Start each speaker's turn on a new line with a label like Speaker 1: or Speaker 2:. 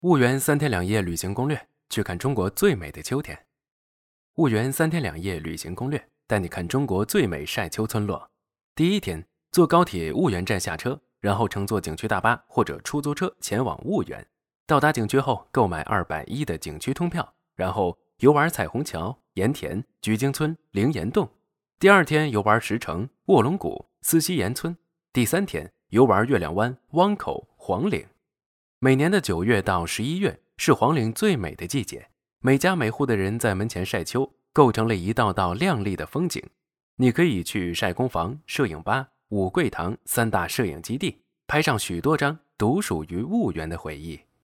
Speaker 1: 婺源3天2夜旅行攻略，去看中国最美的秋天。婺源3天2夜旅行攻略，带你看中国最美晒秋村落。第一天，坐高铁婺源站下车，然后乘坐景区大巴或者出租车前往婺源。到达景区后，购买210的景区通票，然后游玩彩虹桥、盐田、菊荆村、灵岩洞。第二天游玩石城、卧龙谷、思溪岩村。第三天游玩月亮湾、汪口、黄岭。每年的9月到11月是黄岭最美的季节，每家每户的人在门前晒秋，构成了一道道亮丽的风景。你可以去晒工房、摄影吧、五桂堂3大摄影基地，拍上许多张独属于婺源的回忆。